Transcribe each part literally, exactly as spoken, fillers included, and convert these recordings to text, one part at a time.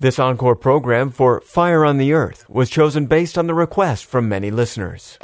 This encore program for Fire on the Earth was chosen based on the request from many listeners.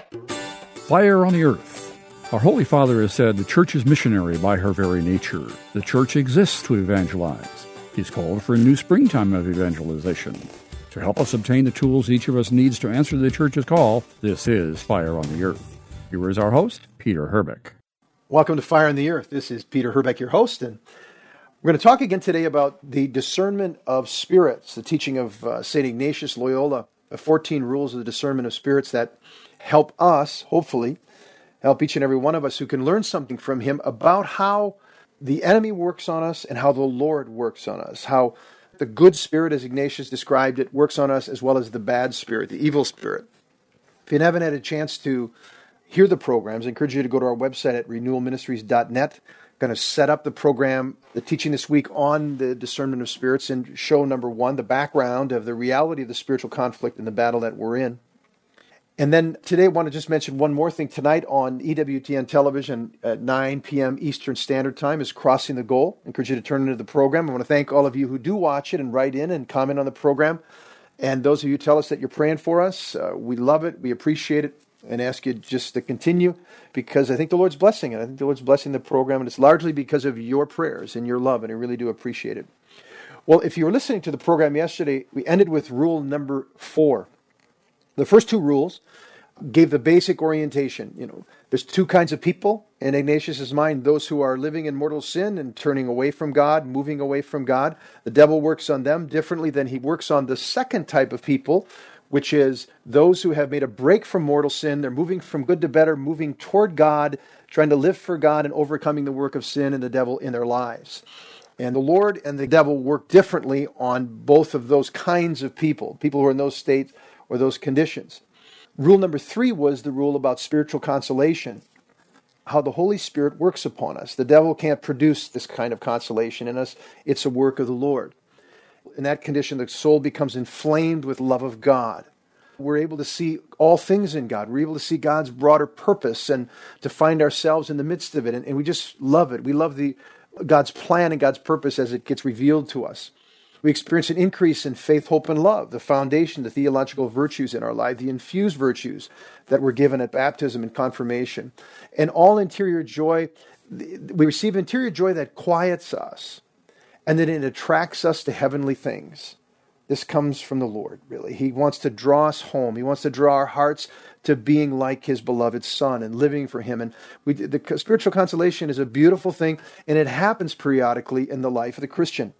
Fire on the Earth. Our Holy Father has said the Church is missionary by her very nature. The Church exists to evangelize. He's called for a new springtime of evangelization. To help us obtain the tools each of us needs to answer the Church's call, this is Fire on the Earth. Here is our host, Peter Herbeck. Welcome to Fire on the Earth. This is Peter Herbeck, your host, and we're going to talk again today about the discernment of spirits, the teaching of uh, Saint Ignatius Loyola, the fourteen rules of the discernment of spirits that help us, hopefully, help each and every one of us who can learn something from him about how the enemy works on us and how the Lord works on us, how the good spirit, as Ignatius described it, works on us as well as the bad spirit, the evil spirit. If you haven't had a chance to hear the programs, I encourage you to go to our website at renewal ministries dot net. Going to set up the program, the teaching this week on the discernment of spirits, and show number one, the background of the reality of the spiritual conflict and the battle that we're in. And then today I want to just mention one more thing. Tonight on E W T N television at nine p.m. Eastern Standard Time is Crossing the Goal. I encourage you to turn into the program. I want to thank all of you who do watch it and write in and comment on the program. And those of you who tell us that you're praying for us, uh, we love it, we appreciate it, and ask you just to continue, because I think the Lord's blessing it. I think the Lord's blessing the program, and it's largely because of your prayers and your love, and I really do appreciate it. Well, if you were listening to the program yesterday, we ended with rule number four. The first two rules gave the basic orientation. You know, there's two kinds of people in Ignatius's mind: those who are living in mortal sin and turning away from God, moving away from God. The devil works on them differently than he works on the second type of people, which is those who have made a break from mortal sin. They're moving from good to better, moving toward God, trying to live for God and overcoming the work of sin and the devil in their lives. And the Lord and the devil work differently on both of those kinds of people, people who are in those states or those conditions. Rule number three was the rule about spiritual consolation, how the Holy Spirit works upon us. The devil can't produce this kind of consolation in us. It's a work of the Lord. In that condition, the soul becomes inflamed with love of God. We're able to see all things in God. We're able to see God's broader purpose and to find ourselves in the midst of it. And, and we just love it. We love the God's plan and God's purpose as it gets revealed to us. We experience an increase in faith, hope, and love, the foundation, the theological virtues in our life, the infused virtues that were given at baptism and confirmation. And all interior joy, we receive interior joy that quiets us, and then it attracts us to heavenly things. This comes from the Lord, really. He wants to draw us home. He wants to draw our hearts to being like His beloved Son and living for Him. And we, the spiritual consolation is a beautiful thing, and it happens periodically in the life of the Christian.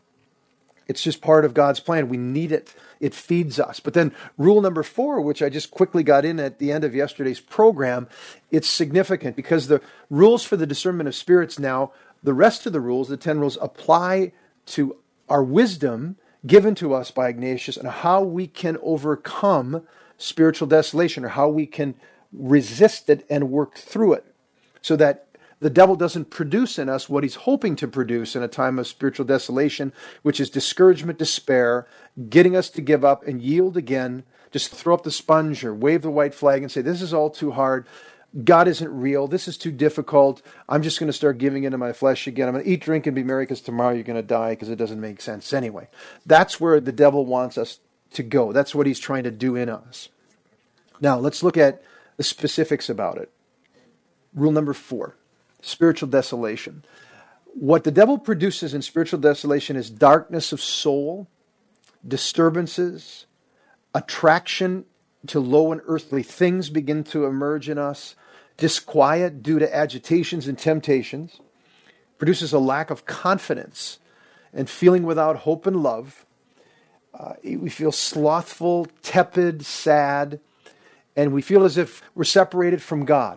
It's just part of God's plan. We need it. It feeds us. But then rule number four, which I just quickly got in at the end of yesterday's program, it's significant because the rules for the discernment of spirits now, the rest of the rules, the ten rules, apply to our wisdom given to us by Ignatius and how we can overcome spiritual desolation, or how we can resist it and work through it, so that the devil doesn't produce in us what he's hoping to produce in a time of spiritual desolation, which is discouragement, despair, getting us to give up and yield again, just throw up the sponge or wave the white flag and say, this is all too hard. God isn't real. This is too difficult. I'm just going to start giving into my flesh again. I'm going to eat, drink, and be merry because tomorrow you're going to die because it doesn't make sense anyway. That's where the devil wants us to go. That's what he's trying to do in us. Now, let's look at the specifics about it. Rule number four, spiritual desolation. What the devil produces in spiritual desolation is darkness of soul, disturbances, attraction to low and earthly things begin to emerge in us, disquiet due to agitations and temptations, produces a lack of confidence and feeling without hope and love. Uh, we feel slothful, tepid, sad, and we feel as if we're separated from God.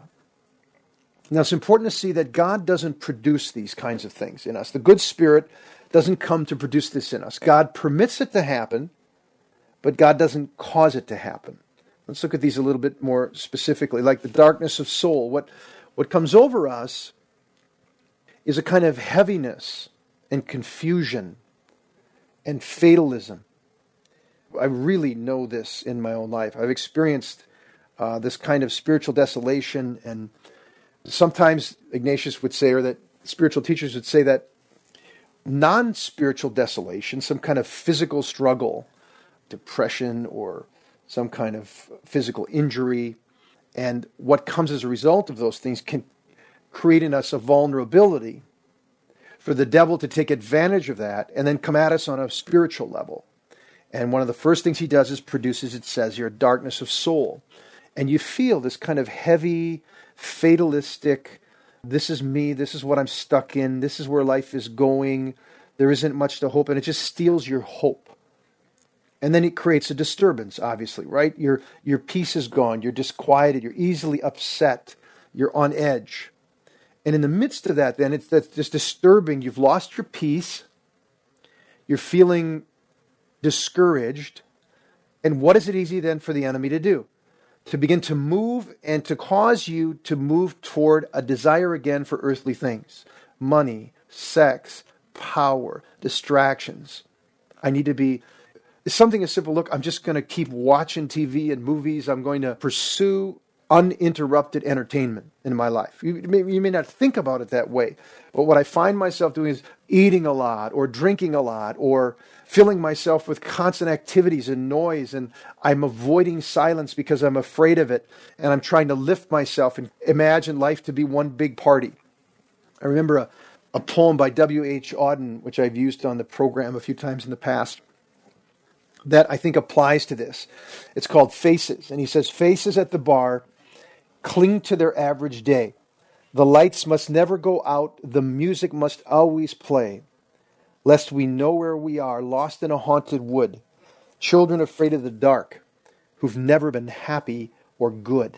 Now, it's important to see that God doesn't produce these kinds of things in us. The good spirit doesn't come to produce this in us. God permits it to happen, but God doesn't cause it to happen. Let's look at these a little bit more specifically, like the darkness of soul. What, what comes over us is a kind of heaviness and confusion and fatalism. I really know this in my own life. I've experienced uh, this kind of spiritual desolation, and sometimes Ignatius would say, or that spiritual teachers would say, that non-spiritual desolation, some kind of physical struggle, depression, or some kind of physical injury. And what comes as a result of those things can create in us a vulnerability for the devil to take advantage of that and then come at us on a spiritual level. And one of the first things he does is produces, it says here, darkness of soul. And you feel this kind of heavy, fatalistic, this is me, this is what I'm stuck in, this is where life is going, there isn't much to hope, and it just steals your hope. And then it creates a disturbance, obviously, right? Your, your peace is gone, you're disquieted, you're easily upset, you're on edge. And in the midst of that, then, it's that's just disturbing. You've lost your peace, you're feeling discouraged, and what is it easy then for the enemy to do? To begin to move and to cause you to move toward a desire again for earthly things. Money, sex, power, distractions. I need to be, something as simple, look, I'm just going to keep watching T V and movies. I'm going to pursue uninterrupted entertainment in my life. You may, you may not think about it that way, but what I find myself doing is eating a lot or drinking a lot or filling myself with constant activities and noise, and I'm avoiding silence because I'm afraid of it, and I'm trying to lift myself and imagine life to be one big party. I remember a, a poem by W H Auden, which I've used on the program a few times in the past, that I think applies to this. It's called Faces, and he says, faces at the bar cling to their average day. The lights must never go out, the music must always play, lest we know where we are, lost in a haunted wood, children afraid of the dark, who've never been happy or good.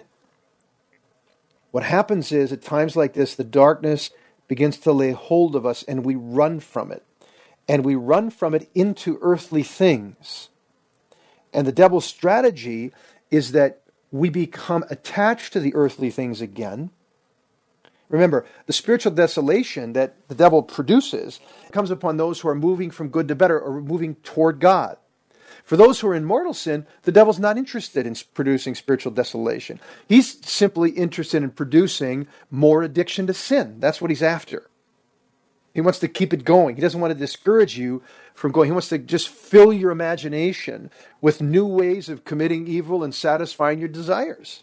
What happens is, at times like this, the darkness begins to lay hold of us, and we run from it. And we run from it into earthly things. And the devil's strategy is that we become attached to the earthly things again. Remember, the spiritual desolation that the devil produces comes upon those who are moving from good to better or moving toward God. For those who are in mortal sin, the devil's not interested in producing spiritual desolation. He's simply interested in producing more addiction to sin. That's what he's after. He wants to keep it going. He doesn't want to discourage you from going. He wants to just fill your imagination with new ways of committing evil and satisfying your desires.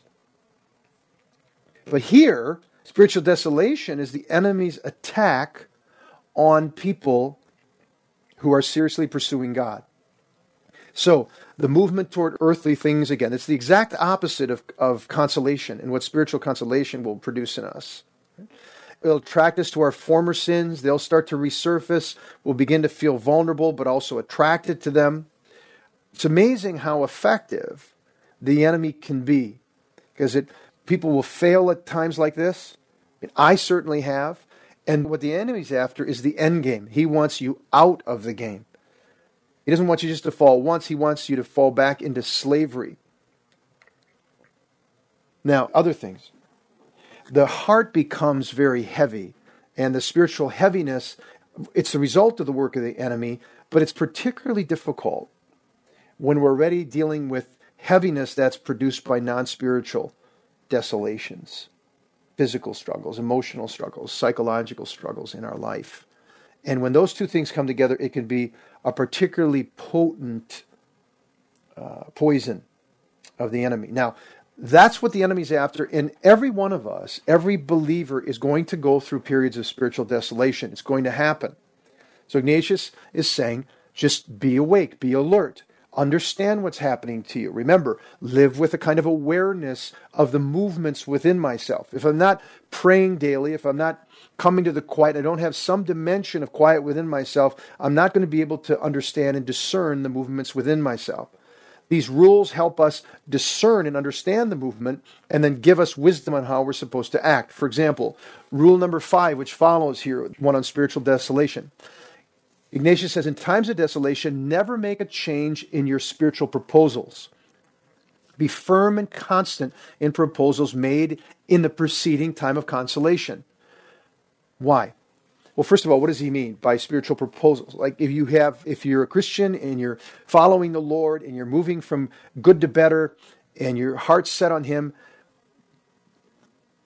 But here, spiritual desolation is the enemy's attack on people who are seriously pursuing God. So, the movement toward earthly things again, it's the exact opposite of, of consolation and what spiritual consolation will produce in us. It'll attract us to our former sins. They'll start to resurface. We'll begin to feel vulnerable, but also attracted to them. It's amazing how effective the enemy can be, because it people will fail at times like this. I certainly have. And what the enemy's after is the end game. He wants you out of the game. He doesn't want you just to fall once. He wants you to fall back into slavery. Now, other things. The heart becomes very heavy, and the spiritual heaviness, it's the result of the work of the enemy, but it's particularly difficult when we're already dealing with heaviness that's produced by non-spiritual desolations, physical struggles, emotional struggles, psychological struggles in our life. And when those two things come together, it can be a particularly potent uh, poison of the enemy. Now, that's what the enemy's after, and every one of us, every believer is going to go through periods of spiritual desolation. It's going to happen. So Ignatius is saying, just be awake, be alert, understand what's happening to you. Remember, live with a kind of awareness of the movements within myself. If I'm not praying daily, if I'm not coming to the quiet, I don't have some dimension of quiet within myself, I'm not going to be able to understand and discern the movements within myself. These rules help us discern and understand the movement and then give us wisdom on how we're supposed to act. For example, rule number five, which follows here, one on spiritual desolation. Ignatius says, in times of desolation, never make a change in your spiritual proposals. Be firm and constant in proposals made in the preceding time of consolation. Why? Well, first of all, what does he mean by spiritual proposals? Like if you have, if you're a Christian and you're following the Lord and you're moving from good to better and your heart's set on Him,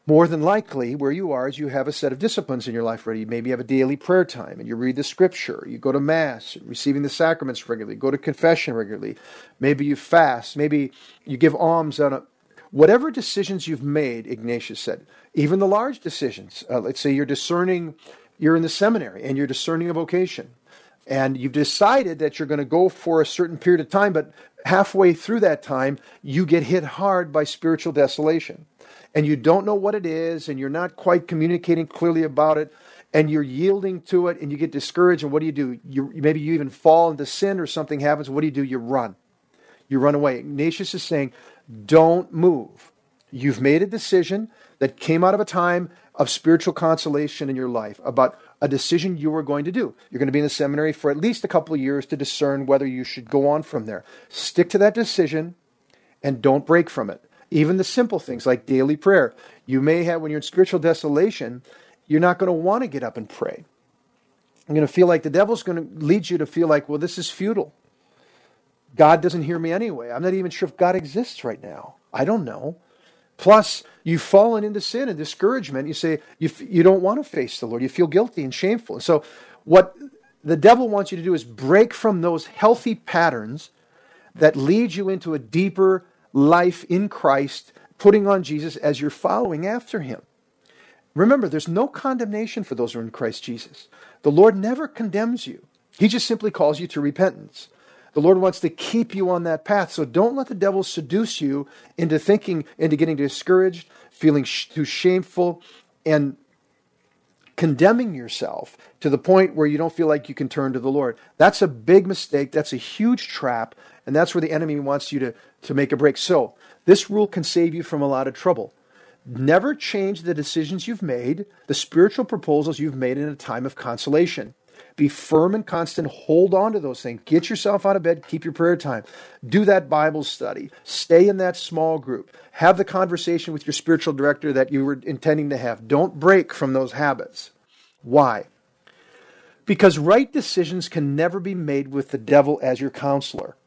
more than likely, where you are is you have a set of disciplines in your life already. Maybe you have a daily prayer time, and you read the Scripture. You go to Mass, receiving the sacraments regularly. Go to confession regularly. Maybe you fast. Maybe you give alms on a... Whatever decisions you've made, Ignatius said, even the large decisions. Uh, let's say you're discerning, you're in the seminary, and you're discerning a vocation. And you've decided that you're going to go for a certain period of time, but halfway through that time, you get hit hard by spiritual desolation. And you don't know what it is, and you're not quite communicating clearly about it, and you're yielding to it, and you get discouraged, and what do you do? You, maybe you even fall into sin or something happens. What do you do? You run. You run away. Ignatius is saying, don't move. You've made a decision that came out of a time of spiritual consolation in your life about a decision you were going to do. You're going to be in the seminary for at least a couple of years to discern whether you should go on from there. Stick to that decision and don't break from it. Even the simple things like daily prayer. You may have, when you're in spiritual desolation, you're not going to want to get up and pray. You're going to feel like the devil's going to lead you to feel like, well, this is futile. God doesn't hear me anyway. I'm not even sure if God exists right now. I don't know. Plus, you've fallen into sin and discouragement. You say you, you don't want to face the Lord. You feel guilty and shameful. And so what the devil wants you to do is break from those healthy patterns that lead you into a deeper life in Christ, putting on Jesus as you're following after him. Remember, there's no condemnation for those who are in Christ Jesus. The Lord never condemns you. He just simply calls you to repentance. The Lord wants to keep you on that path. So don't let the devil seduce you into thinking, into getting discouraged, feeling sh- too shameful, and condemning yourself to the point where you don't feel like you can turn to the Lord. That's a big mistake. That's a huge trap. And that's where the enemy wants you to, to make a break. So this rule can save you from a lot of trouble. Never change the decisions you've made, the spiritual proposals you've made in a time of consolation. Be firm and constant. Hold on to those things. Get yourself out of bed. Keep your prayer time. Do that Bible study. Stay in that small group. Have the conversation with your spiritual director that you were intending to have. Don't break from those habits. Why? Because right decisions can never be made with the devil as your counselor.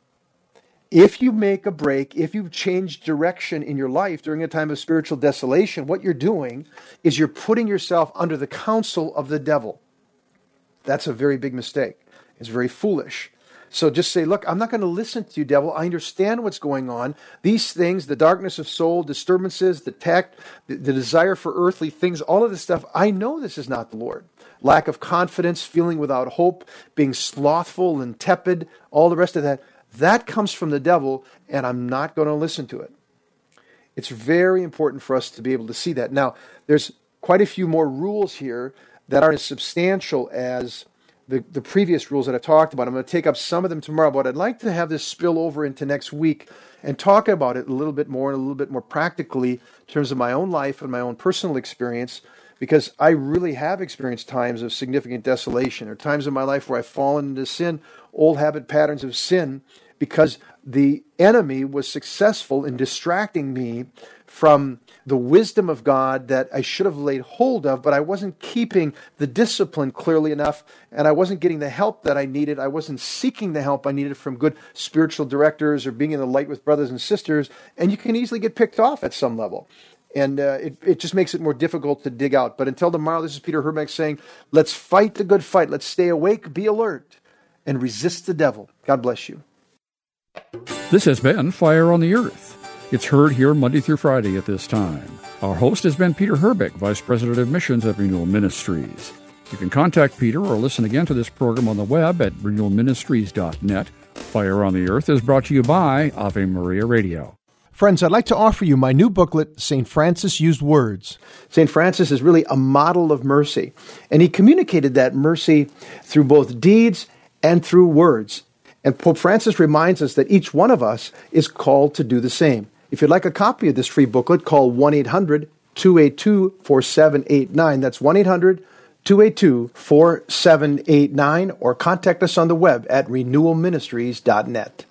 If you make a break, if you change direction in your life during a time of spiritual desolation, what you're doing is you're putting yourself under the counsel of the devil. That's a very big mistake. It's very foolish. So just say, look, I'm not going to listen to you, devil. I understand what's going on. These things, the darkness of soul, disturbances, the tact, the, the desire for earthly things, all of this stuff, I know this is not the Lord. Lack of confidence, feeling without hope, being slothful and tepid, all the rest of that, that comes from the devil, and I'm not going to listen to it. It's very important for us to be able to see that. Now, there's quite a few more rules here that aren't as substantial as the, the previous rules that I've talked about. I'm going to take up some of them tomorrow, but I'd like to have this spill over into next week and talk about it a little bit more and a little bit more practically in terms of my own life and my own personal experience, because I really have experienced times of significant desolation or times in my life where I've fallen into sin, old habit patterns of sin, because the enemy was successful in distracting me from the wisdom of God that I should have laid hold of, but I wasn't keeping the discipline clearly enough, and I wasn't getting the help that I needed. I wasn't seeking the help I needed from good spiritual directors or being in the light with brothers and sisters, and you can easily get picked off at some level. And uh, it, it just makes it more difficult to dig out. But until tomorrow, this is Peter Herbeck saying, let's fight the good fight. Let's stay awake, be alert, and resist the devil. God bless you. This has been Fire on the Earth. It's heard here Monday through Friday at this time. Our host has been Peter Herbeck, Vice President of Missions at Renewal Ministries. You can contact Peter or listen again to this program on the web at renewal ministries dot net. Fire on the Earth is brought to you by Ave Maria Radio. Friends, I'd like to offer you my new booklet, Saint Francis Used Words. Saint Francis is really a model of mercy, and he communicated that mercy through both deeds and through words. And Pope Francis reminds us that each one of us is called to do the same. If you'd like a copy of this free booklet, call one eight hundred two eight two four seven eight nine. That's one eight hundred two eight two four seven eight nine, or contact us on the web at renewal ministries dot net.